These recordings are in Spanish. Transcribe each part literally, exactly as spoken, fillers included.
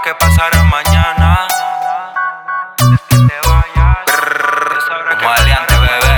qué pasará mañana. Es que te vayas. Como aliante, bebé.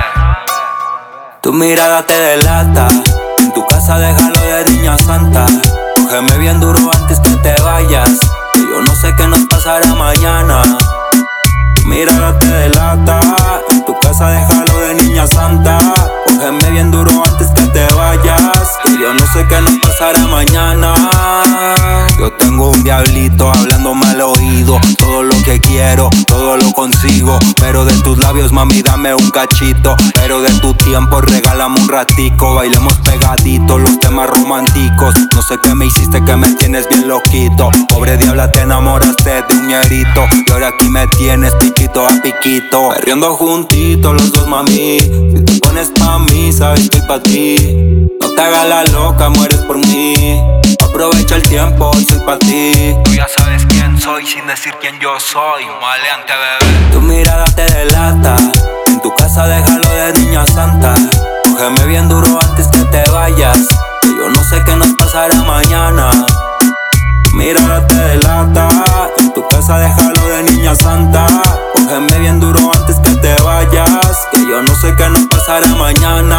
Tu mirada te delata. En tu casa déjalo de niña santa. Cógeme bien duro antes que te vayas. Que yo no sé qué nos pasará mañana. Tu mirada te delata. En tu casa déjalo de niña santa. Cógeme bien duro antes que te vayas. Que yo no sé qué nos pasará mañana. Yo tengo un diablito hablándome al oído. Todo lo que quiero, todo lo consigo. Pero de tus labios, mami, dame un cachito. Pero de tu tiempo, regálame un ratico. Bailemos pegaditos los temas románticos. No sé qué me hiciste que me tienes bien loquito. Pobre diabla, te enamoraste de un ñerito. Y ahora aquí me tienes piquito a piquito. Perreando juntitos los dos, mami. Si te pones pa' mí, sabes que pa' ti. No te hagas la loca, mueres por mí. Aprovecha el tiempo, soy pa' ti. Tú ya sabes quién soy sin decir quién yo soy. Maleante, bebé. Tu mirada te delata. En tu casa déjalo de niña santa. Cógeme bien duro antes que te vayas. Que yo no sé qué nos pasará mañana. Tu mirada te delata. En tu casa déjalo de niña santa. Cógeme bien duro antes que te vayas. Que yo no sé qué nos pasará mañana.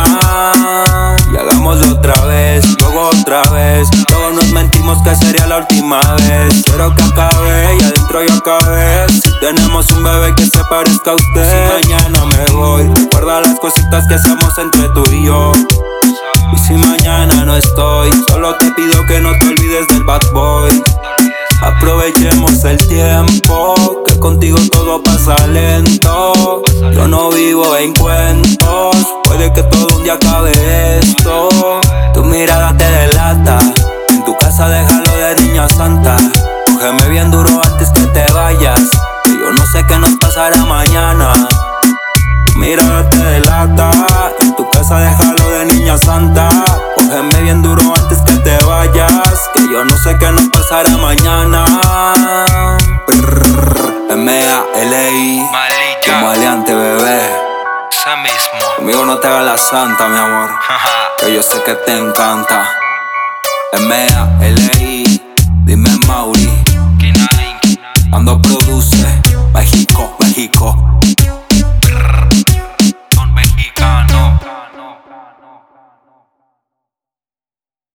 Y hagámoslo otra vez, luego otra vez. Luego nos mentimos que sería la última vez. Quiero que acabe y adentro yo acabé. Si tenemos un bebé que se parezca a usted. Si mañana me voy, recuerda las cositas que hacemos entre tú y yo. Y si mañana no estoy, solo te pido que no te olvides del bad boy. Aprovechemos el tiempo, que contigo todo pasa lento. Yo no vivo en cuentos, puede que todo un día acabe esto. Tu mirada te delata, en tu casa déjalo de niña santa. Cógeme bien duro antes que te vayas, que yo no sé qué nos pasará mañana. Tu mirada te delata, en tu casa déjalo de niña santa. Cógeme bien duro antes que te vayas, que yo no sé qué nos pasará mañana. M A L I Malilla. Como aliante, bebé. Ese mismo. Conmigo no te hagas la santa, mi amor, que yo sé que te encanta. M A L I Dime Mauri.